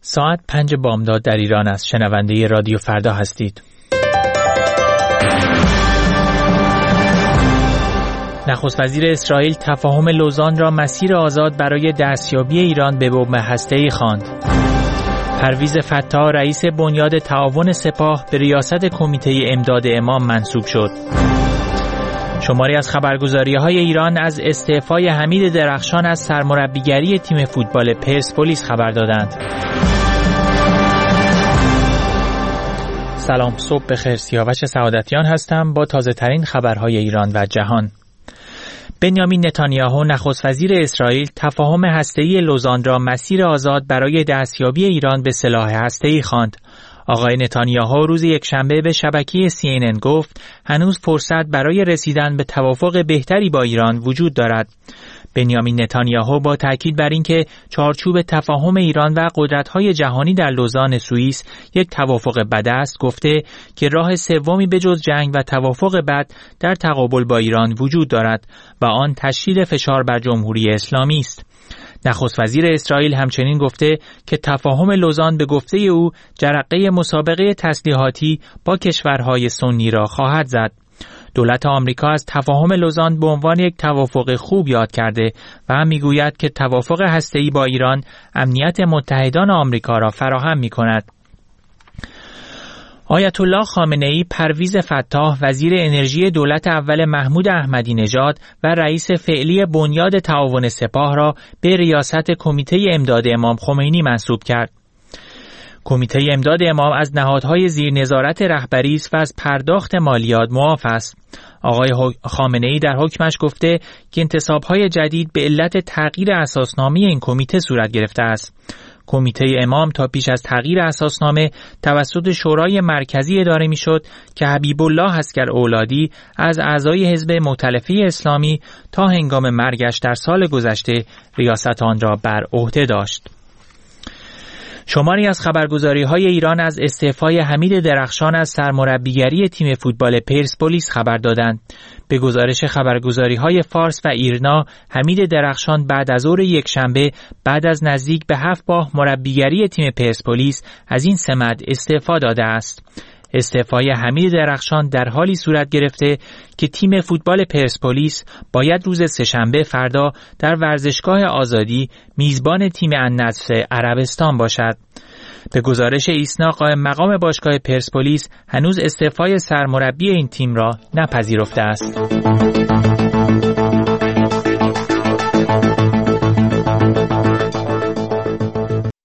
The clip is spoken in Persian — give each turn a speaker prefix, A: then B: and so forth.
A: ساعت 5 بامداد در ایران است. شنونده رادیو فردا هستید. نخست وزیر اسرائیل تفاهم لوزان را مسیر آزاد برای دستیابی ایران به بمب هسته‌ای خواند. پرویز فتاح رئیس بنیاد تعاون سپاه به ریاست کمیته امداد امام منصوب شد. شماری از خبرگزاری‌های ایران از استعفای حمید درخشان از سرمربیگری تیم فوتبال پرسپولیس خبر دادند. سلام، صبح بخیر. سیاوش سعادتیان هستم با تازه ترین خبرهای ایران و جهان. بنیامین نتانیاهو نخست وزیر اسرائیل تفاهم هسته‌ای لوزان را مسیر آزاد برای دستیابی ایران به سلاح هسته‌ای خواند. آقای نتانیاهو روز یکشنبه به شبکه CNN گفت هنوز فرصت برای رسیدن به توافق بهتری با ایران وجود دارد. بنیامین نتانیاهو با تاکید بر اینکه چارچوب تفاهم ایران و قدرت‌های جهانی در لوزان سوئیس یک توافق بد است، گفته که راه سومی به جز جنگ و توافق بد در تقابل با ایران وجود دارد و آن تشدید فشار بر جمهوری اسلامی است. نخست وزیر اسرائیل همچنین گفته که تفاهم لوزان به گفته او جرقه مسابقه تسلیحاتی با کشورهای سنی را خواهد زد. دولت آمریکا از تفاهم لوزان به عنوان یک توافق خوب یاد کرده و هم میگوید که توافق هسته‌ای با ایران امنیت متحدان آمریکا را فراهم می‌کند. آیت الله خامنه‌ای پرویز فتاح وزیر انرژی دولت اول محمود احمدی نژاد و رئیس فعلی بنیاد تعاون سپاه را به ریاست کمیته امداد امام خمینی منصوب کرد. کمیته امداد امام از نهادهای زیر نظارت رهبری است و از پرداخت مالیات معاف است. آقای خامنه‌ای در حکمش گفته که انتصاب‌های جدید به علت تغییر اساسنامه این کمیته صورت گرفته است. کمیته امام تا پیش از تغییر اساسنامه توسط شورای مرکزی اداره می‌شد که حبیب الله عسکر اولادی از اعضای حزب مؤتلفه اسلامی تا هنگام مرگش در سال گذشته ریاست آن را بر عهده داشت. شماری از خبرگزاری‌های ایران از استعفای حمید درخشان از سرمربیگری تیم فوتبال پرسپولیس خبر دادند. به گزارش خبرگزاری‌های فارس و ایرنا، حمید درخشان بعد از ظهر یکشنبه بعد از نزدیک به 7 ماه مربیگری تیم پرسپولیس از این سمت استعفا داده است. استعفای حمید درخشان در حالی صورت گرفته که تیم فوتبال پرسپولیس باید روز سه‌شنبه فردا در ورزشگاه آزادی میزبان تیم النصر عربستان باشد. به گزارش ایسنا، قائم مقام باشگاه پرسپولیس هنوز استعفای سرمربی این تیم را نپذیرفته است.